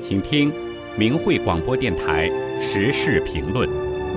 请听明慧广播电台时事评论。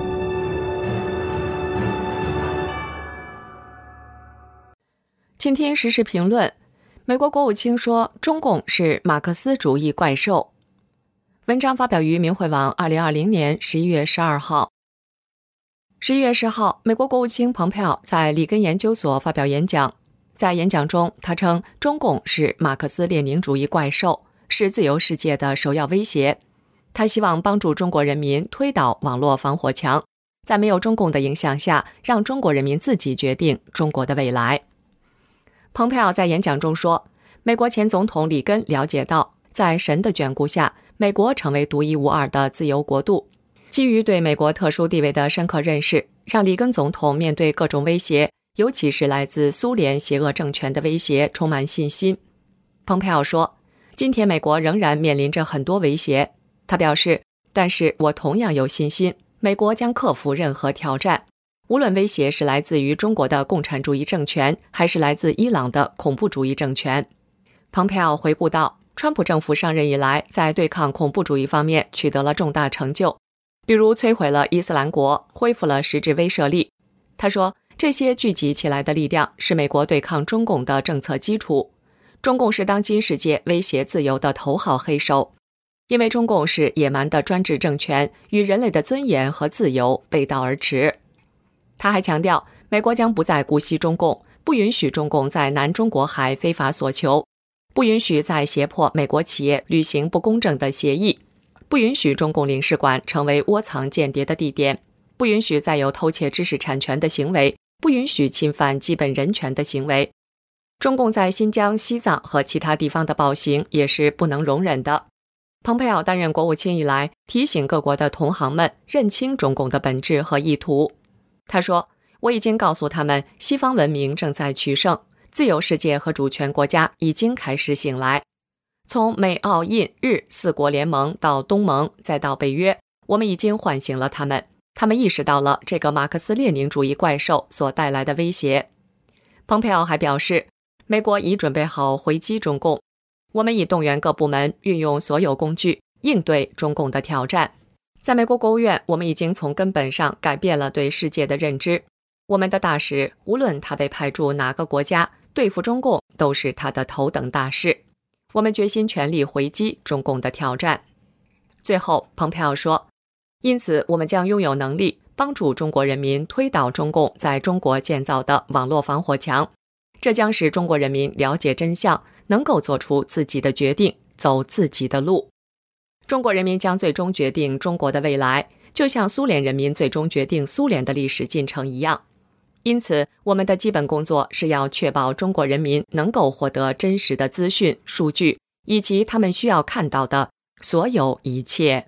请听时事评论。美国国务卿说中共是马克思主义怪兽。文章发表于明慧网2020年11月12号。11月10号，美国国务卿蓬佩奥在里根研究所发表演讲。在演讲中，他称中共是马克思列宁主义怪兽，是自由世界的首要威胁。他希望帮助中国人民推倒网络防火墙，在没有中共的影响下，让中国人民自己决定中国的未来。蓬佩奥在演讲中说，美国前总统里根了解到，在神的眷顾下，美国成为独一无二的自由国度。基于对美国特殊地位的深刻认识，让里根总统面对各种威胁，尤其是来自苏联邪恶政权的威胁，充满信心。蓬佩奥说，今天美国仍然面临着很多威胁。他表示，但是我同样有信心，美国将克服任何挑战，无论威胁是来自于中国的共产主义政权，还是来自伊朗的恐怖主义政权。蓬佩奥回顾到，川普政府上任以来，在对抗恐怖主义方面取得了重大成就，比如摧毁了伊斯兰国，恢复了实质威慑力。他说，这些聚集起来的力量是美国对抗中共的政策基础。中共是当今世界威胁自由的头号黑手，因为中共是野蛮的专制政权，与人类的尊严和自由背道而驰。他还强调，美国将不再姑息中共，不允许中共在南中国海非法索求，不允许再胁迫美国企业履行不公正的协议，不允许中共领事馆成为窝藏间谍的地点，不允许再有偷窃知识产权的行为，不允许侵犯基本人权的行为。中共在新疆、西藏和其他地方的暴行也是不能容忍的。蓬佩奥担任国务卿以来，提醒各国的同行们认清中共的本质和意图。他说，我已经告诉他们，西方文明正在取胜，自由世界和主权国家已经开始醒来。从美澳印日四国联盟到东盟，再到北约，我们已经唤醒了他们，他们意识到了这个马克思列宁主义怪兽所带来的威胁。蓬佩奥还表示，美国已准备好回击中共，我们已动员各部门运用所有工具应对中共的挑战。在美国国务院，我们已经从根本上改变了对世界的认知。我们的大使，无论他被派驻哪个国家，对付中共都是他的头等大事。我们决心全力回击中共的挑战。最后，蓬佩奥说，因此我们将拥有能力帮助中国人民推倒中共在中国建造的网络防火墙。这将使中国人民了解真相，能够做出自己的决定，走自己的路。中国人民将最终决定中国的未来，就像苏联人民最终决定苏联的历史进程一样。因此，我们的基本工作是要确保中国人民能够获得真实的资讯、数据，以及他们需要看到的所有一切。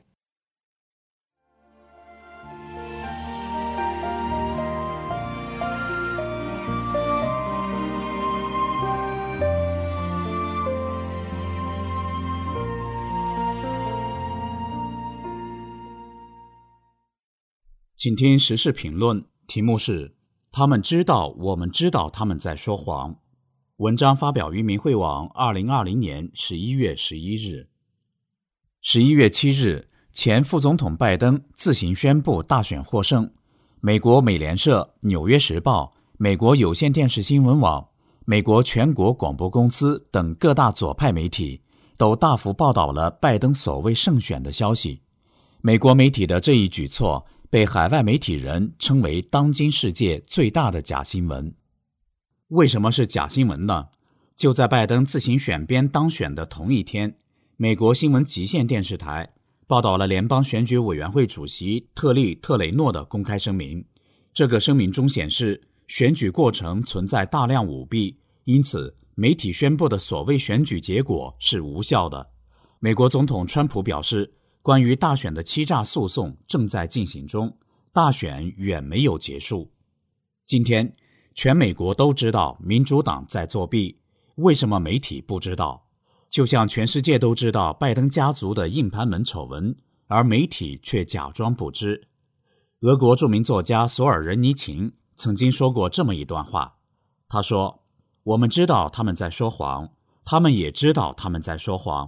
请听时事评论，题目是他们知道我们知道他们在说谎。文章发表于明慧网2020年11月11日。11月7日，前副总统拜登自行宣布大选获胜。美国美联社、纽约时报、美国有线电视新闻网、美国全国广播公司等各大左派媒体都大幅报道了拜登所谓胜选的消息。美国媒体的这一举措被海外媒体人称为当今世界最大的假新闻。为什么是假新闻呢？就在拜登自行选边当选的同一天，美国新闻极限电视台报道了联邦选举委员会主席特利·特雷诺的公开声明。这个声明中显示，选举过程存在大量舞弊，因此媒体宣布的所谓选举结果是无效的。美国总统川普表示，关于大选的欺诈诉讼正在进行中，大选远没有结束。今天，全美国都知道民主党在作弊，为什么媒体不知道？就像全世界都知道拜登家族的硬盘门丑闻，而媒体却假装不知。俄国著名作家索尔仁尼琴曾经说过这么一段话，他说，我们知道他们在说谎，他们也知道他们在说谎，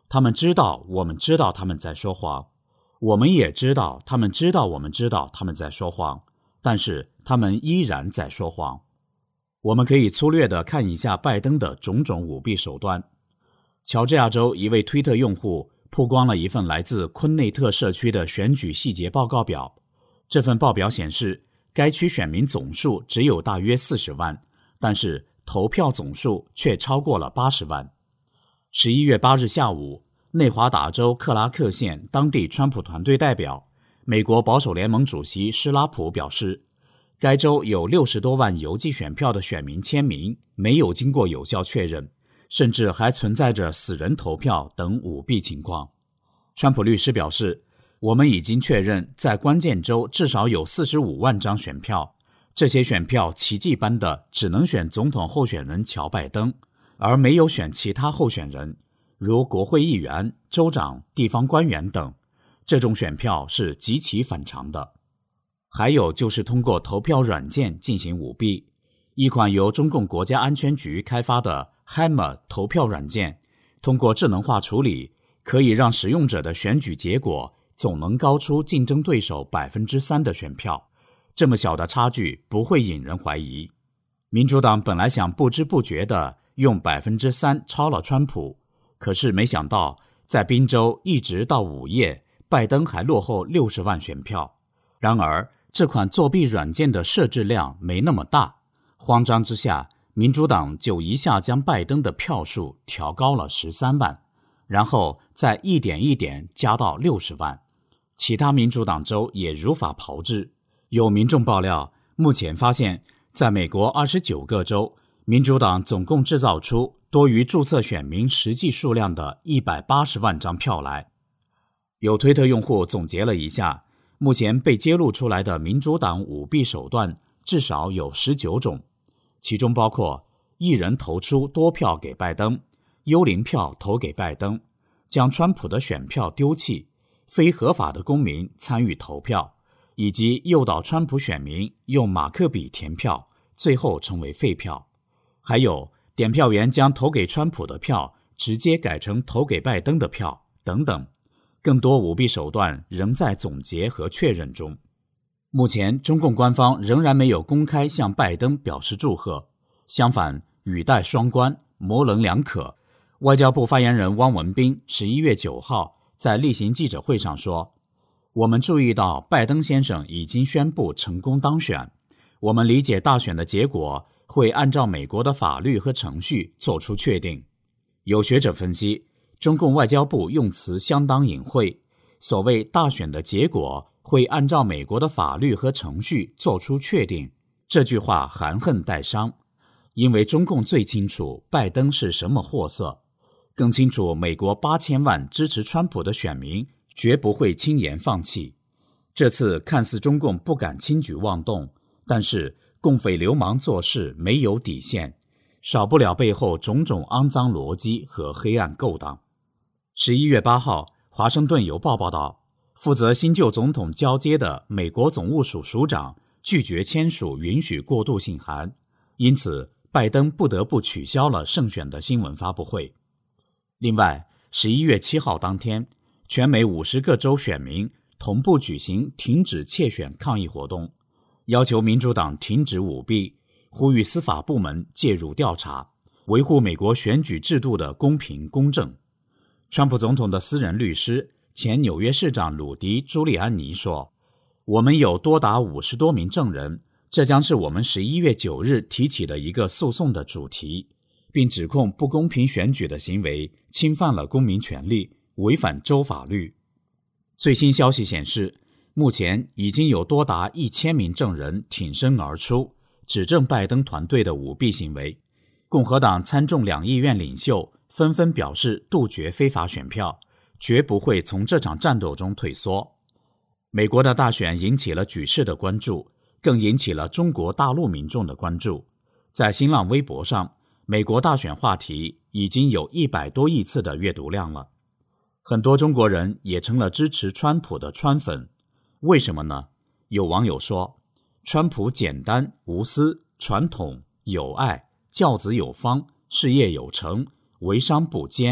他们知道我们知道他们在说谎，我们也知道他们知道我们知道他们在说谎，但是他们依然在说谎。我们可以粗略地看一下拜登的种种舞弊手段。乔治亚州一位推特用户曝光了一份来自昆内特社区的选举细节报告表。这份报表显示，该区选民总数只有大约40万，但是投票总数却超过了80万。11月8日下午，内华达州克拉克县当地川普团队代表、美国保守联盟主席施拉普表示，该州有60多万邮寄选票的选民签名没有经过有效确认，甚至还存在着死人投票等舞弊情况。川普律师表示，我们已经确认在关键州至少有45万张选票，这些选票奇迹般的只能选总统候选人乔拜登，而没有选其他候选人，如国会议员、州长、地方官员等。这种选票是极其反常的。还有就是通过投票软件进行舞弊。一款由中共国家安全局开发的 Hammer 投票软件，通过智能化处理，可以让使用者的选举结果总能高出竞争对手 3% 的选票。这么小的差距不会引人怀疑。民主党本来想不知不觉地用 3% 超了川普，可是没想到在宾州一直到午夜，拜登还落后60万选票。然而这款作弊软件的设置量没那么大，慌张之下，民主党就一下将拜登的票数调高了13万，然后再一点一点加到60万。其他民主党州也如法炮制。有民众爆料，目前发现在美国29个州，民主党总共制造出多于注册选民实际数量的180万张票来。有推特用户总结了一下，目前被揭露出来的民主党舞弊手段至少有19种，其中包括一人投出多票给拜登，幽灵票投给拜登，将川普的选票丢弃，非合法的公民参与投票，以及诱导川普选民用马克笔填票，最后成为废票。还有点票员将投给川普的票直接改成投给拜登的票等等。更多舞弊手段仍在总结和确认中。目前中共官方仍然没有公开向拜登表示祝贺，相反语带双关，模棱两可。外交部发言人汪文斌11月9号在例行记者会上说，我们注意到拜登先生已经宣布成功当选，我们理解大选的结果会按照美国的法律和程序做出确定。有学者分析，中共外交部用词相当隐晦，所谓大选的结果会按照美国的法律和程序做出确定，这句话含恨带伤，因为中共最清楚拜登是什么货色，更清楚美国8000万支持川普的选民绝不会轻言放弃。这次看似中共不敢轻举妄动，但是共匪流氓做事没有底线，少不了背后种种肮脏逻辑和黑暗勾当。11月8号，华盛顿邮报报道，负责新旧总统交接的美国总务署署长拒绝签署允许过渡信函，因此拜登不得不取消了胜选的新闻发布会。另外11月7号当天，全美50个州选民同步举行停止窃选抗议活动，要求民主党停止舞弊，呼吁司法部门介入调查，维护美国选举制度的公平公正。川普总统的私人律师、前纽约市长鲁迪·朱利安尼说，我们有多达50多名证人，这将是我们11月9日提起的一个诉讼的主题，并指控不公平选举的行为侵犯了公民权利，违反州法律。最新消息显示，目前已经有多达1000名证人挺身而出，指证拜登团队的舞弊行为。共和党参众两议院领袖纷纷表示杜绝非法选票，绝不会从这场战斗中退缩。美国的大选引起了举世的关注，更引起了中国大陆民众的关注。在新浪微博上，美国大选话题已经有100多亿次的阅读量了。很多中国人也成了支持川普的川粉。为什么呢？有网友说，川普简单、无私、传统、有爱、教子有方、事业有成、为商不奸、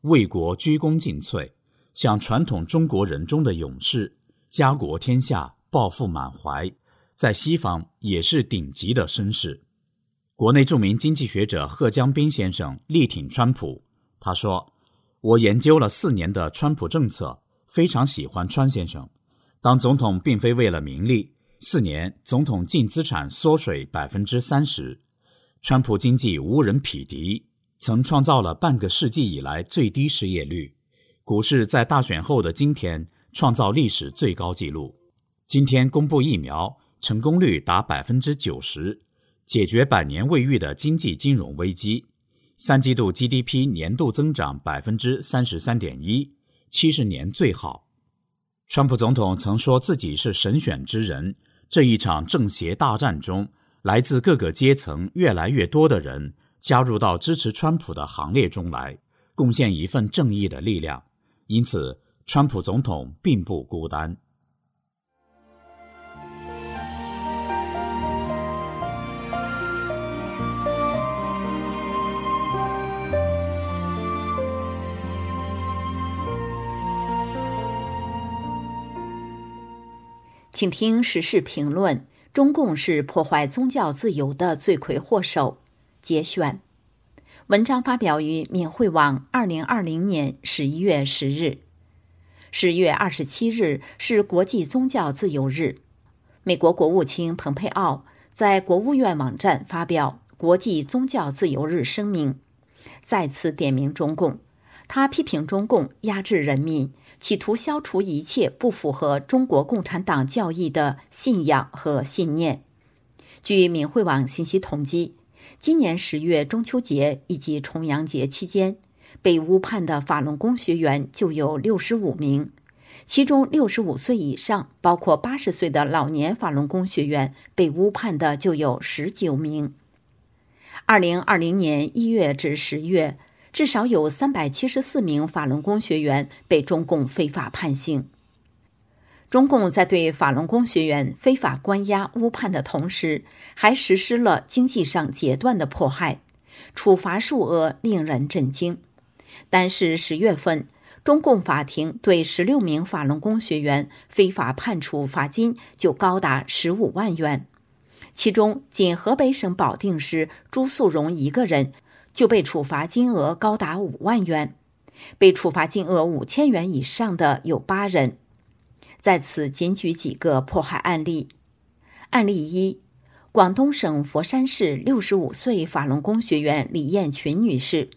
为国鞠躬尽瘁，像传统中国人中的勇士，家国天下，抱负满怀，在西方也是顶级的绅士。国内著名经济学者贺江斌先生力挺川普，他说：我研究了4年的川普政策，非常喜欢川先生。当总统并非为了名利，4年总统净资产缩水 30%， 川普经济无人匹敌，曾创造了半个世纪以来最低失业率，股市在大选后的今天创造历史最高纪录。今天公布疫苗，成功率达 90%， 解决100年未遇的经济金融危机。3季度 GDP 年度增长 33.1%， 70年最好。川普总统曾说自己是神选之人，这一场政协大战中，来自各个阶层越来越多的人加入到支持川普的行列中来，贡献一份正义的力量。因此，川普总统并不孤单。 请听时事评论：中共是破坏宗教自由的罪魁祸首。节选，文章发表于免会网2020年11月10日。10月27日是国际宗教自由日。美国国务卿蓬佩奥在国务院网站发表国际宗教自由日声明，再次点名中共。他批评中共压制人民，企图消除一切不符合中国共产党教义的信仰和信念。据免会网信息统计，今年10月中秋节以及重阳节期间，被误判的法轮功学员就有65名，其中65岁以上，包括80岁的老年法轮功学员被误判的就有19名。2020年1月至10月，至少有374名法轮功学员被中共非法判刑。中共在对法轮功学员非法关押误判的同时，还实施了经济上截断的迫害，处罚数额令人震惊。单是10月份，中共法庭对16名法轮功学员非法判处罚金就高达15万元，其中仅河北省保定市朱素荣一个人就被处罚金额高达5万元，被处罚金额5000元以上的有8人。在此仅举几个迫害案例。案例1，广东省佛山市65岁法轮功学员李艳群女士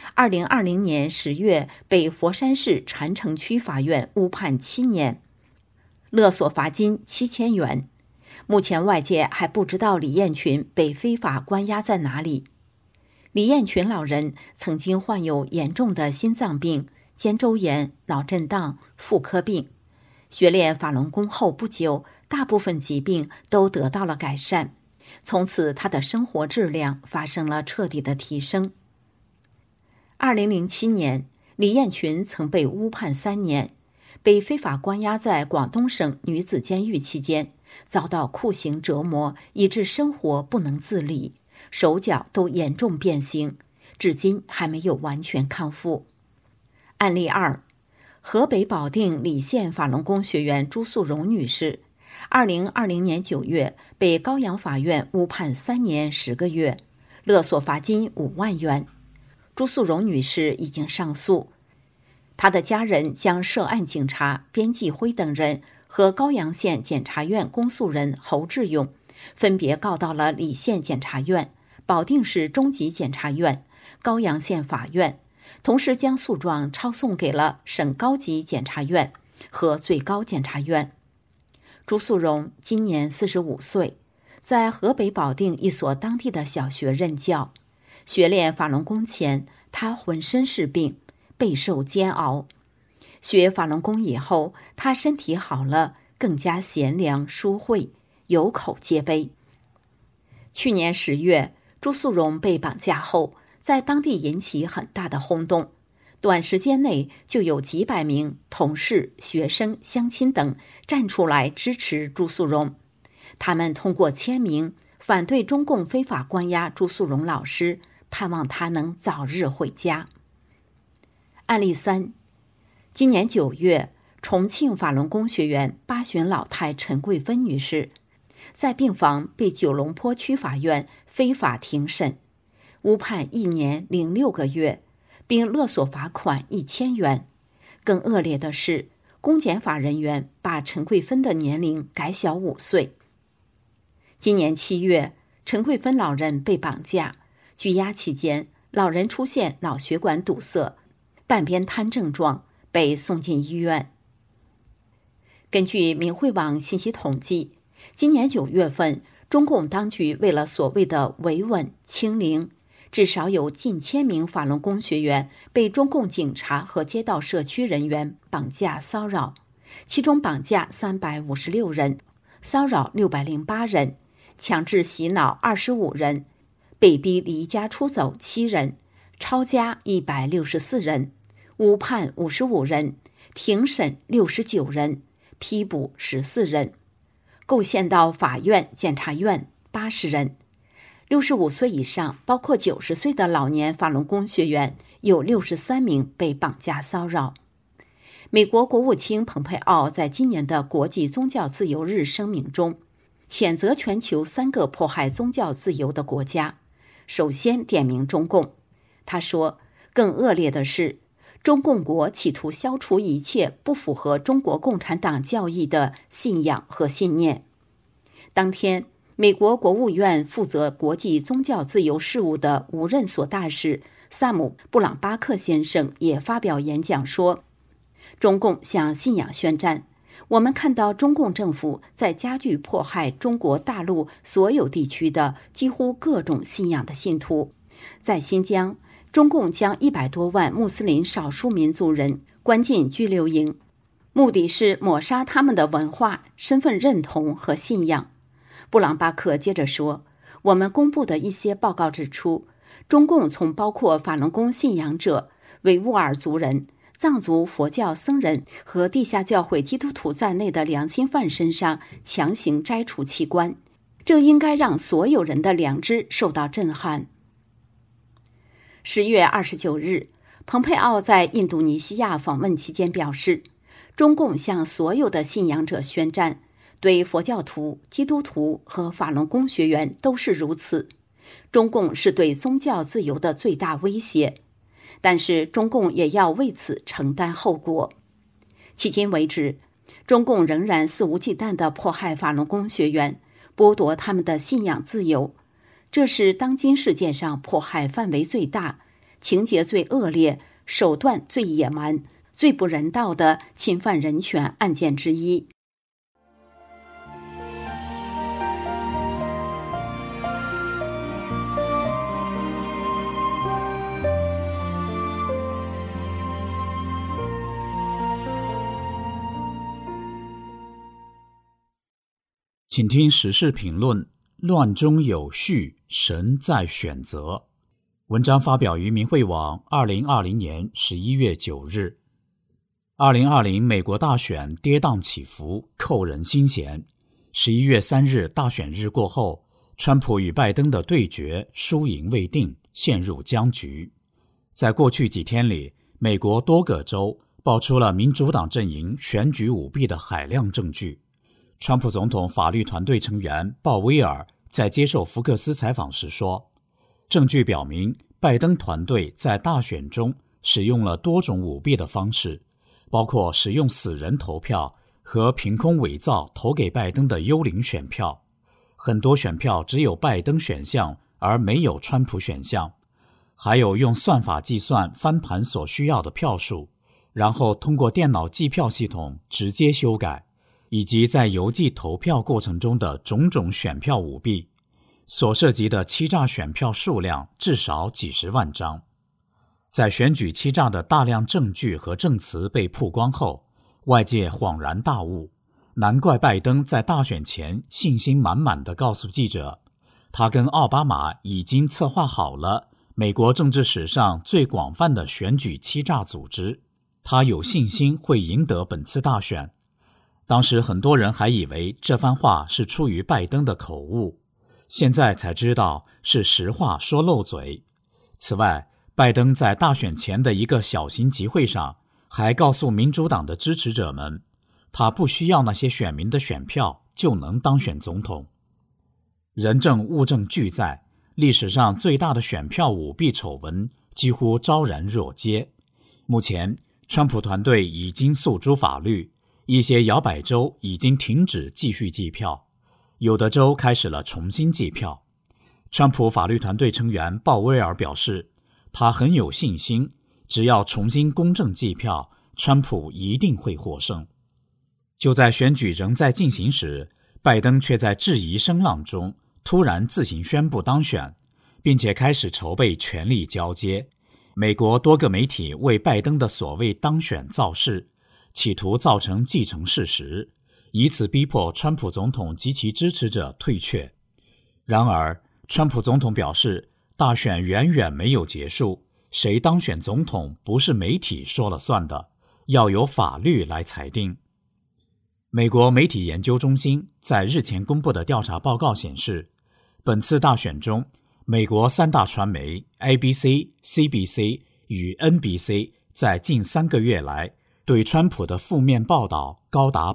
，2020年10月被佛山市禅城区法院误判7年，勒索罚金7000元。目前外界还不知道李艳群被非法关押在哪里。李艳群老人曾经患有严重的心脏病、肩周炎、脑震荡、妇科病，学练法轮功后不久，大部分疾病都得到了改善，从此他的生活质量发生了彻底的提升。2007年，李艳群曾被误判3年，被非法关押在广东省女子监狱期间，遭到酷刑折磨，以致生活不能自理，手脚都严重变形，至今还没有完全康复。案例2，河北保定澧县法轮功学员朱素荣女士，2020年9月被高阳法院误判3年10个月，勒索罚金5万元。朱素荣女士已经上诉，她的家人将涉案警察边继辉等人和高阳县检察院公诉人侯志勇分别告到了澧县检察院、保定市中级检察院、高阳县法院，同时将诉状抄送给了省高级检察院和最高检察院。朱素荣今年45岁，在河北保定一所当地的小学任教。学练法轮功前，他浑身是病，备受煎熬。学法轮功以后，他身体好了，更加贤良淑惠，有口皆碑。去年10月，朱素荣被绑架后，在当地引起很大的轰动，短时间内就有几百名同事、学生、乡亲等站出来支持朱素荣。他们通过签名反对中共非法关押朱素荣老师，盼望他能早日回家。 案例3，今年9月，重庆法轮功学员8旬老太陈桂芬女士在病房被九龙坡区法院非法庭审，误判1年06个月，并勒索罚款1000元。更恶劣的是，公检法人员把陈桂芬的年龄改小5岁。今年7月，陈桂芬老人被绑架，拘押期间，老人出现脑血管堵塞、半边瘫症状，被送进医院。根据明慧网信息统计，今年9月份，中共当局为了所谓的维稳清零，至少有近1000名法轮功学员被中共警察和街道社区人员绑架骚扰，其中绑架356人，骚扰608人，强制洗脑25人，被逼离家出走7人，抄家164人，误判55人，庭审69人，批捕14人，构陷到法院、检察院80人。65岁以上，包括90岁的老年法轮功学员有63名被绑架骚扰。美国国务卿蓬佩奥在今年的国际宗教自由日声明中，谴责全球3个迫害宗教自由的国家，首先点名中共。他说，更恶劣的是，中共国企图消除一切不符合中国共产党教义的信仰和信念。当天，美国国务院负责国际宗教自由事务的无任所大使萨姆·布朗巴克先生也发表演讲说，中共向信仰宣战，我们看到中共政府在加剧迫害中国大陆所有地区的几乎各种信仰的信徒。在新疆，中共将100多万穆斯林少数民族人关进拘留营，目的是抹杀他们的文化、身份认同和信仰。布朗巴克接着说，我们公布的一些报告指出，中共从包括法轮功信仰者、维吾尔族人、藏族佛教僧人和地下教会基督徒在内的良心犯身上强行摘除器官，这应该让所有人的良知受到震撼。10月29日，蓬佩奥在印度尼西亚访问期间表示，中共向所有的信仰者宣战，对佛教徒、基督徒和法轮功学员都是如此。中共是对宗教自由的最大威胁，但是中共也要为此承担后果。迄今为止，中共仍然肆无忌惮地迫害法轮功学员，剥夺他们的信仰自由。这是当今世界上迫害范围最大、情节最恶劣、手段最野蛮、最不人道的侵犯人权案件之一。 请听时事评论：乱中有序，神在选择。文章发表于明慧网2020年11月9日。2020美国大选跌宕起伏，扣人心弦。11月3日大选日过后，川普与拜登的对决输赢未定，陷入僵局。在过去几天里，美国多个州爆出了民主党阵营选举舞弊的海量证据。川普总统法律团队成员鲍威尔在接受福克斯采访时说，证据表明拜登团队在大选中使用了多种舞弊的方式，包括使用死人投票和凭空伪造投给拜登的幽灵选票。很多选票只有拜登选项而没有川普选项，还有用算法计算翻盘所需要的票数，然后通过电脑计票系统直接修改，以及在邮寄投票过程中的种种选票舞弊，所涉及的欺诈选票数量至少几十万张。在选举欺诈的大量证据和证词被曝光后，外界恍然大悟，难怪拜登在大选前信心满满地告诉记者，他跟奥巴马已经策划好了美国政治史上最广泛的选举欺诈组织，他有信心会赢得本次大选。当时很多人还以为这番话是出于拜登的口误，现在才知道是实话说漏嘴。此外， 拜登在大选前的一个小型集会上，还告诉民主党的支持者们，他不需要那些选民的选票就能当选总统。人证物证俱在，历史上最大的选票舞弊丑闻几乎昭然若揭。目前，川普团队已经诉诸法律，一些摇摆州已经停止继续计票，有的州开始了重新计票。川普法律团队成员鲍威尔表示，他很有信心，只要重新公正计票，川普一定会获胜。就在选举仍在进行时，拜登却在质疑声浪中突然自行宣布当选，并且开始筹备权力交接。美国多个媒体为拜登的所谓当选造势，企图造成既成事实，以此逼迫川普总统及其支持者退却。然而，川普总统表示，大选远远没有结束，谁当选总统不是媒体说了算的，要由法律来裁定。美国媒体研究中心在日前公布的调查报告显示，本次大选中，美国三大传媒 ABC、CBC 与 NBC 在近3个月来对川普的负面报道高达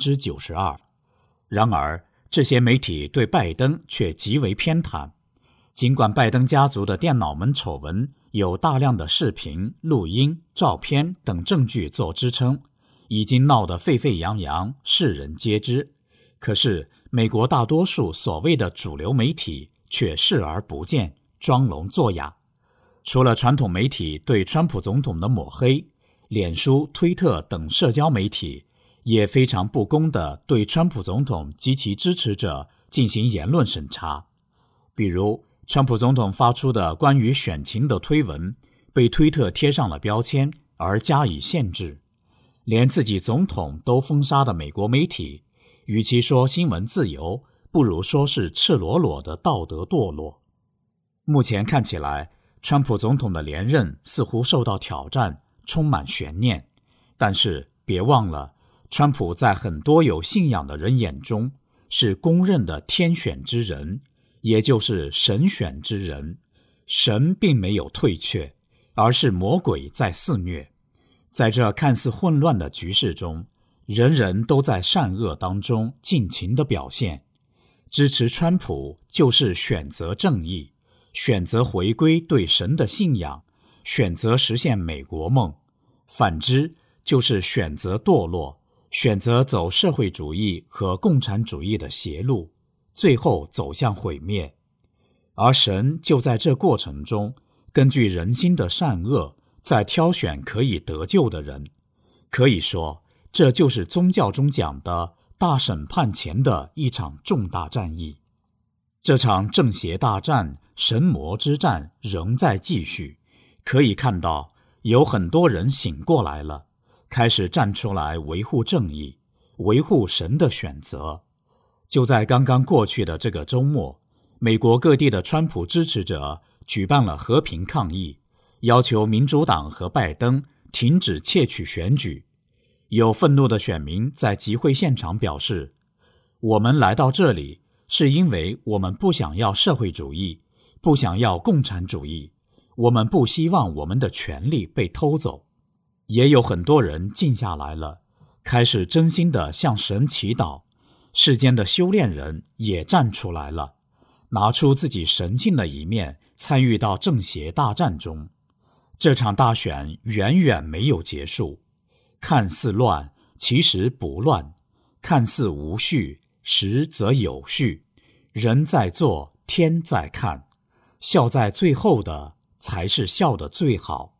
92%。然而，这些媒体对拜登却极为偏袒。尽管拜登家族的电脑门丑闻有大量的视频、录音、照片等证据做支撑，已经闹得沸沸扬扬，世人皆知，可是美国大多数所谓的主流媒体却视而不见，装聋作哑。除了传统媒体对川普总统的抹黑，脸书、推特等社交媒体也非常不公地对川普总统及其支持者进行言论审查。比如，川普总统发出的关于选情的推文被推特贴上了标签而加以限制。连自己总统都封杀的美国媒体，与其说新闻自由，不如说是赤裸裸的道德堕落。目前看起来，川普总统的连任似乎受到挑战，充满悬念。但是别忘了，川普在很多有信仰的人眼中是公认的天选之人，也就是神选之人。神并没有退却，而是魔鬼在肆虐。在这看似混乱的局势中，人人都在善恶当中尽情的表现。支持川普就是选择正义，选择回归对神的信仰，选择实现美国梦；反之，就是选择堕落，选择走社会主义和共产主义的邪路，最后走向毁灭。而神就在这过程中，根据人心的善恶，在挑选可以得救的人。可以说，这就是宗教中讲的大审判前的一场重大战役。这场正邪大战、神魔之战仍在继续。可以看到，有很多人醒过来了，开始站出来维护正义，维护神的选择。就在刚刚过去的这个周末，美国各地的川普支持者举办了和平抗议，要求民主党和拜登停止窃取选举。有愤怒的选民在集会现场表示，我们来到这里是因为我们不想要社会主义，不想要共产主义，我们不希望我们的权利被偷走。也有很多人静下来了，开始真心地向神祈祷。世间的修炼人也站出来了，拿出自己神性的一面，参与到正邪大战中。这场大选远远没有结束，看似乱，其实不乱；看似无序，实则有序。人在做，天在看，笑在最后的才是笑得最好。